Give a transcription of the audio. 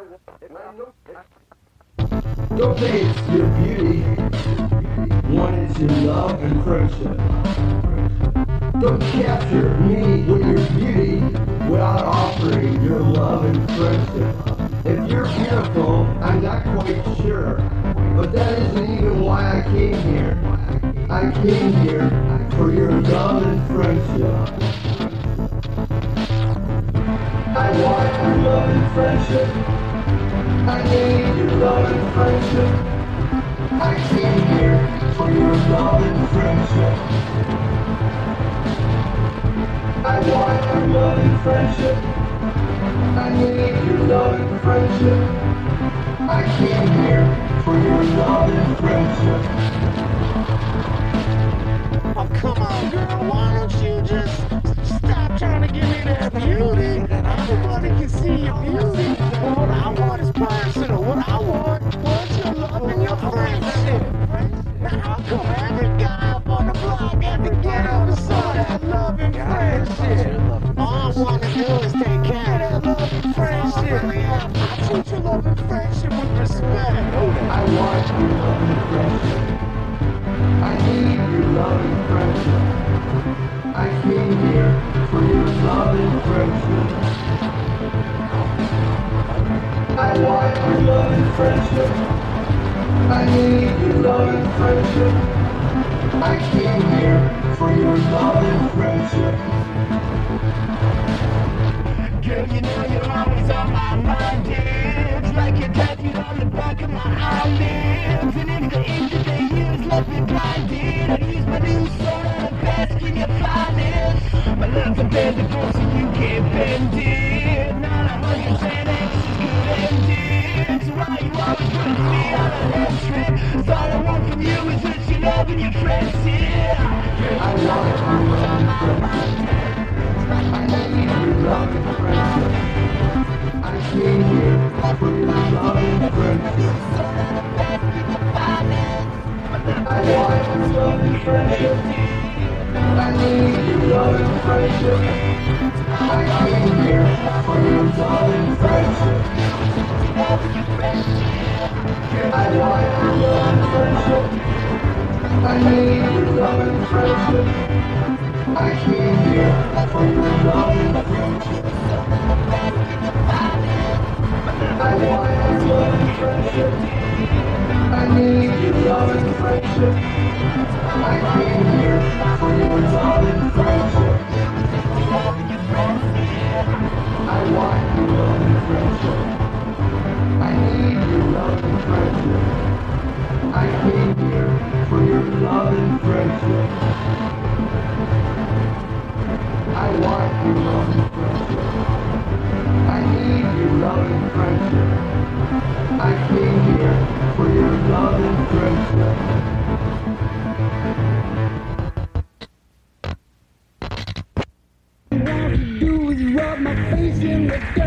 Don't think it's your beauty, one is your love and friendship. Don't capture me with your beauty without offering your love and friendship. If you're beautiful, I'm not quite sure, but that isn't even why I came here. I came here for your love and friendship. I want your love and friendship. I need your love and friendship. I came here for your love and friendship. I want your love and friendship. I need your love and friendship. I came here for your love and friendship. Oh, come on, girl, why don't you just stop trying to give me that beauty? Everybody can see your beauty. What I want is personal. What I want is your love and your friendship. Now, how come every guy up on the block had to get on the side of that love and friendship? All I want to do is take care of that love and friendship. I treat your love and friendship with respect. I want your love and friendship. I need your love and friendship. I came here for your love and friendship. I want your love and friendship. I need your love and friendship. I came here for your love and friendship. Girl, you know you're always on my mind, yeah. It's like you're tattooed on the back of my eyelids. And if the ink that they use left me blinded, I'd use my new soul on the best in your finest. My love's unbendable so you can't bend it. Not 100% anxious, good ending. So why you always putting me on a left trip? 'Cause all I want from you is just your love and your friendship. I want your love and friendship. I need your love and friendship. I came here for your love and friendship. I want your love and friendship. I need your love and friendship. I came here for your love and friendship. I want your love and friendship. I need your love and friendship. I came here for your love and friendship. I want your love and friendship. I need your love and friendship. I came here for your love and friendship. I want your love and friendship. I need your love and friendship. I came here for your love and friendship. I want your love and friendship. I need your love and friendship. I came here for your love and friendship. All you do is rub my face in the dirt.